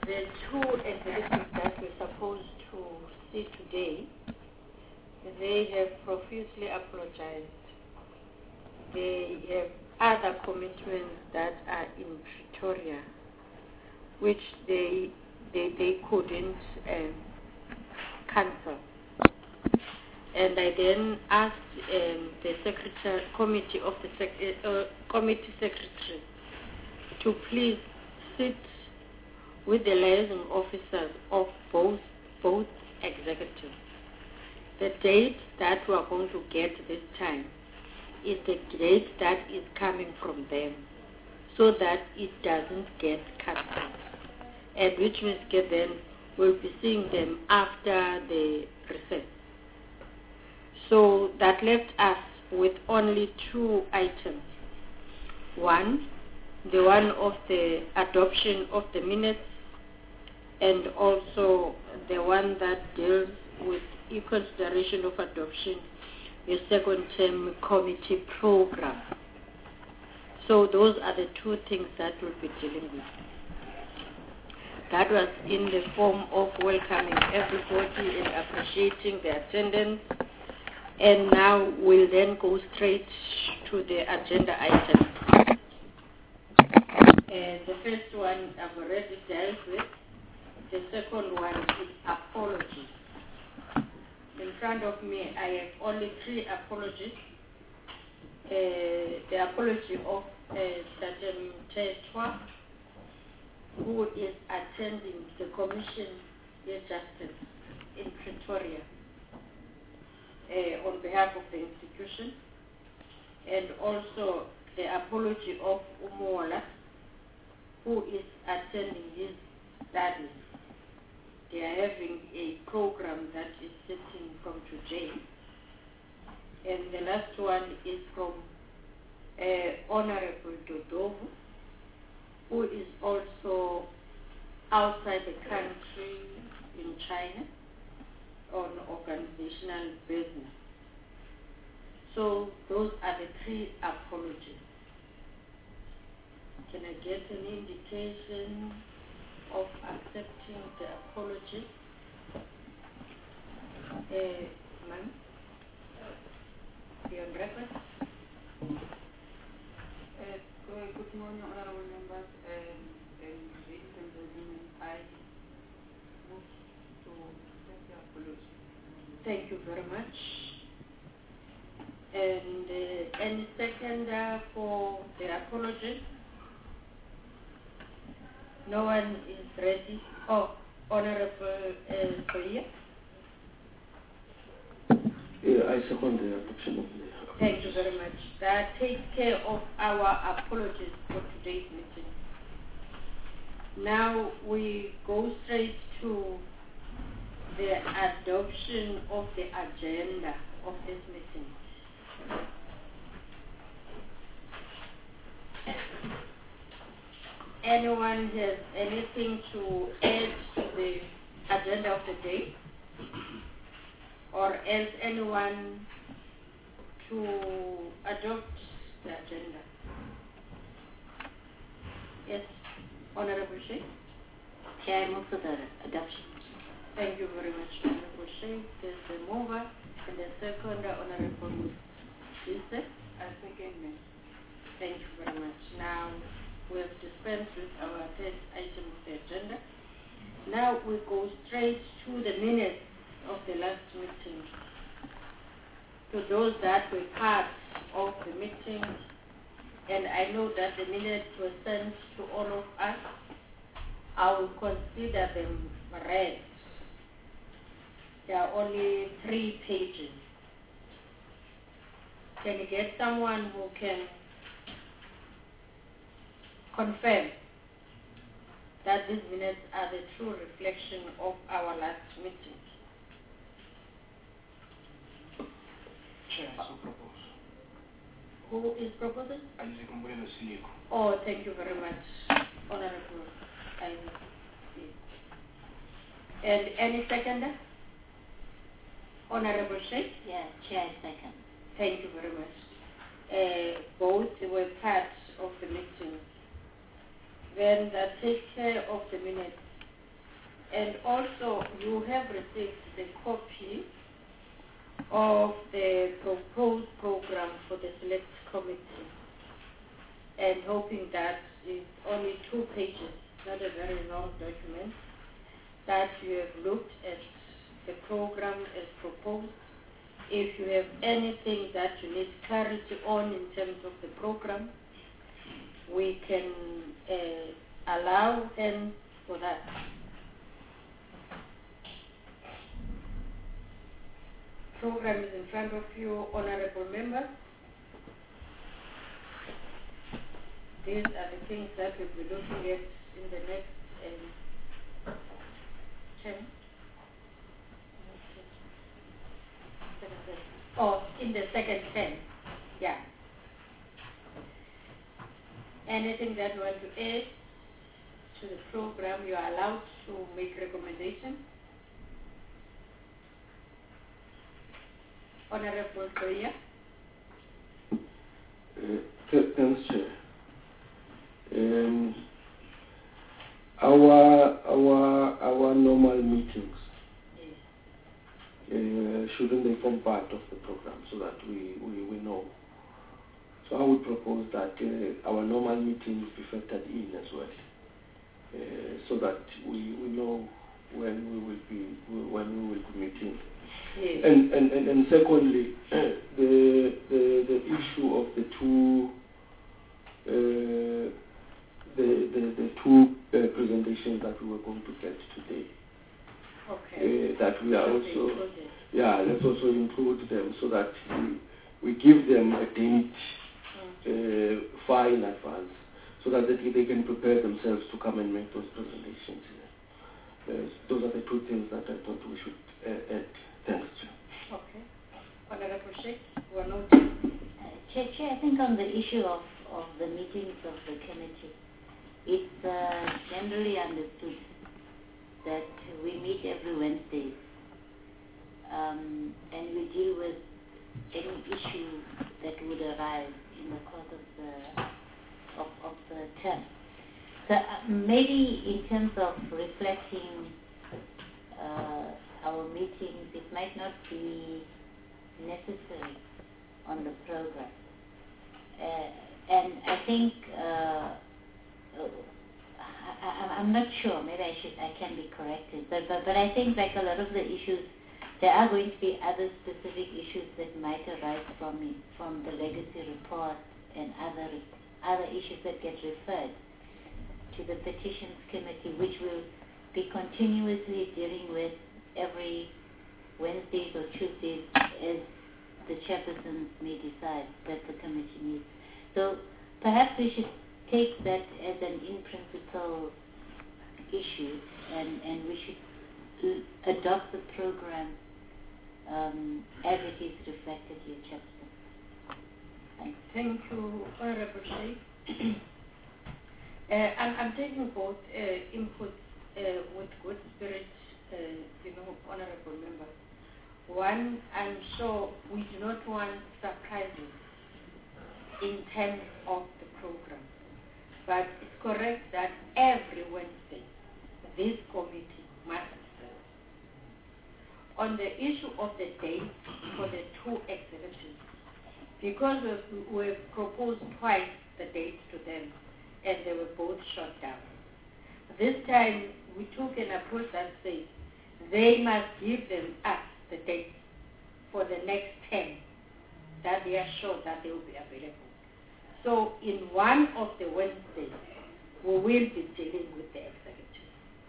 The two executives that we're supposed to see today, they have profusely apologized. They have other commitments that are in Pretoria, which they couldn't cancel. And I then asked the committee secretary to please sit with the liaison officers of both executives. The date that we are going to get this time is the date that is coming from them, so that it doesn't get cancelled. And which means then we'll be seeing them after the recess. So that left us with only two items. One, the one of the adoption of the minutes, and also the one that deals with e-consideration of adoption, the second term committee program. So those are the two things that we'll be dealing with. That was in the form of welcoming everybody and appreciating the attendance. And now we'll then go straight to the agenda items. The first one I've already dealt with. The second one is apology. In front of me, I have only three apologies. The apology of Sergeant Tetwa, who is attending the Commission of Justice in Pretoria on behalf of the institution, and also the apology of Umola, who is attending his studies. They are having a program that is sitting from today. And the last one is from Honorable Dodovu, who is also outside the country in China on organizational business. So those are the three apologies. Can I get an indication of accepting the apology? Ma'am? Be on record. Good morning, honorable members and ladies and gentlemen. I move to accept the apology. Thank you very much. And any seconder for the apology? No one is ready. Oh, Honorable Koya. Yeah, I second the adoption of the apology. Thank you very much. That takes care of our apologies for today's meeting. Now we go straight to the adoption of the agenda of this meeting. Anyone has anything to add to the agenda of the day? Or else anyone to adopt the agenda? Yes, Honorable Sheikh. Chair, I move for the adoption. Thank you very much, Honorable Sheikh. There's the mover and the second, Honorable Lisa. I second it. Thank you very much. Now we have dispensed with our third item of the agenda. Now we go straight to the minutes of the last meeting. To those that were part of the meeting, and I know that the minutes were sent to all of us, I will consider them read. There are only 3 pages. Can you get someone who can confirm that these minutes are the true reflection of our last meeting? Chair, I so propose. Who is proposing? Alize Oh, thank you very much, Honorable Isaac. And any seconder? Honorable Sheikh? Yes, Chair, second. Thank you very much. Both were part of the meeting. Then that takes care of the minutes. And also, you have received the copy of the proposed program for the select committee, and hoping that it's only 2 pages, not a very long document, that you have looked at the program as proposed. If you have anything that you need clarity on in terms of the program, we can allow them for that. Program is in front of you, honorable members. These are the things that we'll be looking at in the next term. Or in the second term, yeah. Anything that you want to add to the program, you are allowed to make recommendations. Honorable Korea. Thanks, Chair. Our normal meetings, shouldn't they form part of the program so that we know? So I would propose that our normal meetings be factored in as well, so that we know when we will be meeting. Yes. And secondly, the issue of the two presentations that we were going to get today. Okay. That we are also, let's also include them so that we give them a date far in advance, so that they can prepare themselves to come and make those presentations. Those are the 2 things that I thought we should add. Thanks, Chair. Okay. Honorable Sheikh, we're not. Chair, I think on the issue of the meetings of the committee, it's generally understood that we meet every Wednesday, and we deal with any issue that would arise in the course of the term. So maybe in terms of reflecting our meetings, it might not be necessary on the program. And I think I'm not sure. Maybe I can be corrected. But I think like a lot of the issues, there are going to be other specific issues that might arise from the legacy report and other issues that get referred to the petitions committee, which will be continuously dealing with every Wednesdays or Tuesdays as the chairpersons may decide that the committee meets. So perhaps we should take that as an in-principle issue, and we should adopt the program as it is reflected here, Chairperson. Thanks. Thank you, Honorable Sheikh. I'm taking both input with good spirit, honorable members. One, I'm sure we do not want surprises in terms of the program. But it's correct that every Wednesday, this committee must serve. On the issue of the date for the 2 exhibitors, because we've proposed twice the dates to them, and they were both shot down. This time, we took an approach that says they must give us the dates for the next 10, that they are sure that they will be available. So in one of the Wednesdays, we will be dealing with the executive.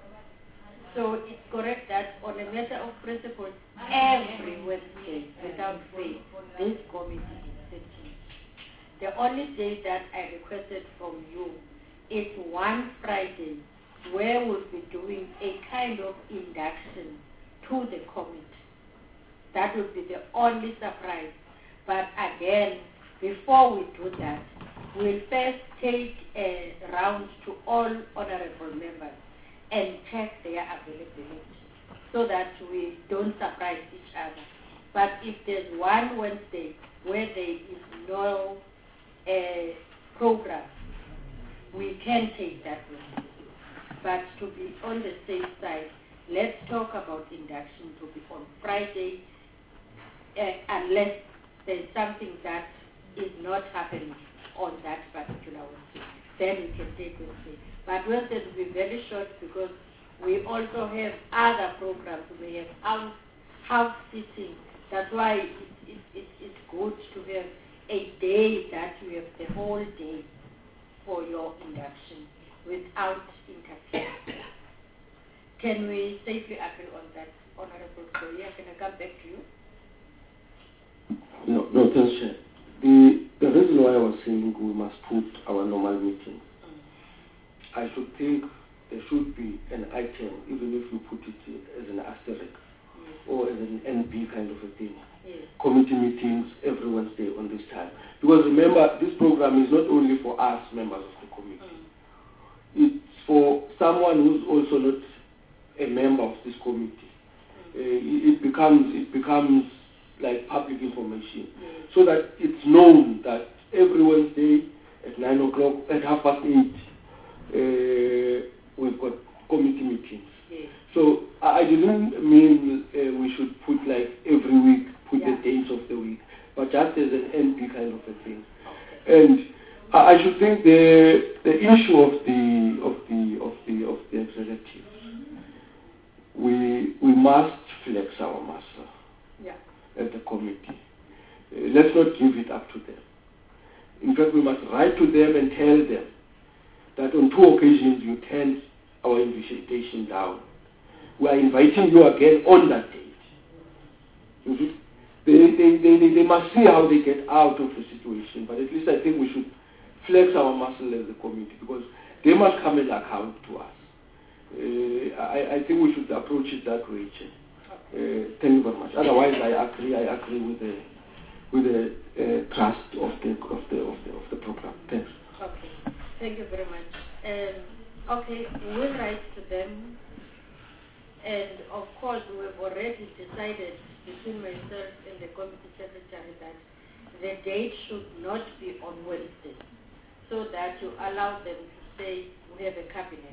So it's correct that on a matter of principle, every Wednesday, without fail, this committee is sitting. The only day that I requested from you is one Friday, where we'll be doing a kind of induction to the committee. That will be the only surprise. But again, before we do that, we'll first take a round to all honorable members and check their availability so that we don't surprise each other. But if there's one Wednesday where there is no program, we can take that Wednesday. But to be on the safe side, let's talk about induction to be on Friday, unless there's something that is not happening on that particular Wednesday. Then we can take Wednesday. But Wednesday will be very short because we also have other programs. We have house sitting. That's why it's good to have a day that you have the whole day for your induction without interference. Can we safely agree on that, Honorable Korea? Can I come back to you? No, thanks, Chair. The reason why I was saying we must put our normal meetings, I should think there should be an item, even if you put it as an asterisk or as an NB kind of a thing. Yes. Committee meetings every Wednesday on this time. Because remember, this program is not only for us, members of the committee. It's for someone who's also not a member of this committee. It becomes like public information, so that it's known that every Wednesday at 9 o'clock, at 8:30, we've got committee meetings. Yes. So I didn't mean we should put like every week, put the dates of the week, but just as an NP kind of a thing. Okay. And I should think the issue of the executive, we must flex our muscle at the committee. Let's not give it up to them. In fact, we must write to them and tell them that on 2 occasions you turned our invitation down. We are inviting you again on that date. They must see how they get out of the situation, but at least I think we should flex our muscle as a committee, because they must come and account to us. I think we should approach it that way, Chair. Thank you very much. Otherwise, I agree with the trust of the program. Thanks. Okay. Thank you very much. Okay, we'll write to them, and of course, we have already decided between myself and the committee secretary that the date should not be on Wednesday, so that you allow them to say we have a cabinet.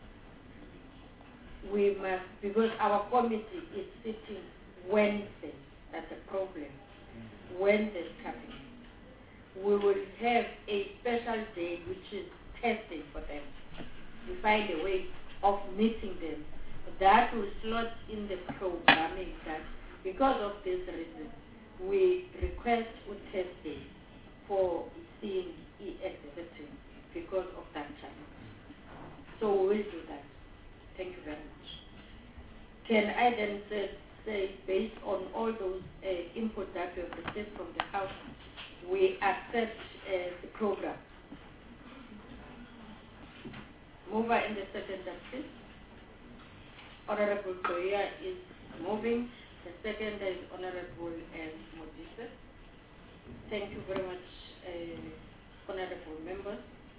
We must, because our committee is sitting Wednesday. That's a problem. Wednesday's cabinet. We will have a special day which is Thursday for them. We find a way of meeting them. That will slot in the programming that because of this reason, we request on Thursday for seeing executive because of that challenge. So we will do that. Thank you very much. Can I then say, based on all those input that we have received from the House, we accept the program? Mover in the seconder, please. Honorable Korea is moving. The seconder is Honorable Modise. Thank you very much, honorable members.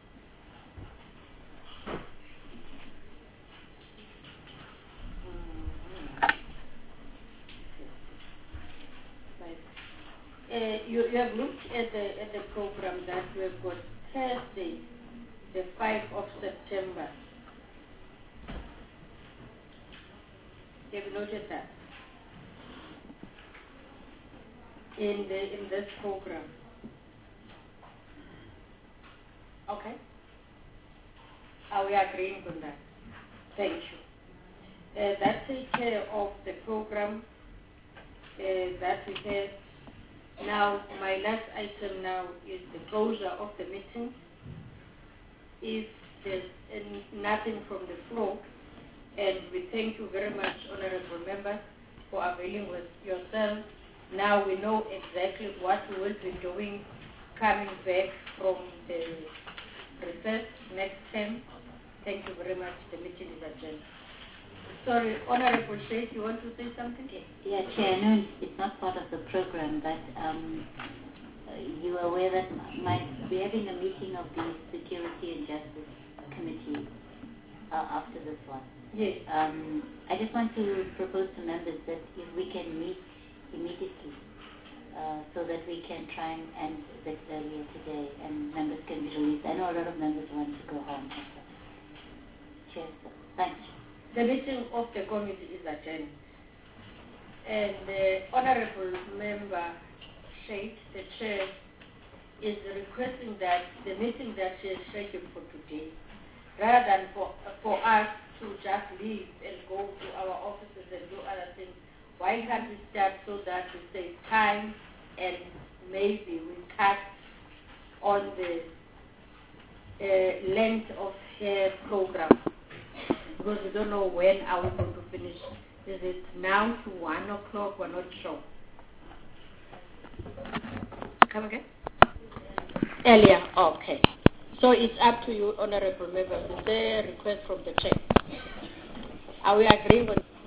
You have looked at the program that we have got Thursday, the 5th of September. Have you noted that? In this program. Okay. Are we agreeing on that? Thank you. That takes care of the program that we have. Now, my last item now is the closure of the meeting. If there's nothing from the floor, and we thank you very much, honorable members, for availing with yourselves. Now we know exactly what we will be doing coming back from the recess next term. Thank you very much. The meeting is adjourned. Sorry, Honorable Sheikh, you want to say something? Yeah, Chair, no, it's not part of the program, but you are aware that we're having a meeting of the Security and Justice Committee after this one. Yes. I just want to propose to members that if we can meet immediately so that we can try and end a bit earlier today and members can be released. I know a lot of members want to go home. Chair, so thanks. The meeting of the committee is adjourned. And the Honorable Member Sheikh, the Chair, is requesting that the meeting that she is scheduled for today, rather than for us to just leave and go to our offices and do other things, why can't we start so that we save time and maybe we cut on the length of her program? Because we don't know when are we going to finish. Is it now to 1 o'clock? We're not sure. Come again? Earlier, okay. So it's up to you, Honorable Members. Is there a request from the Chair? Are we agreeing on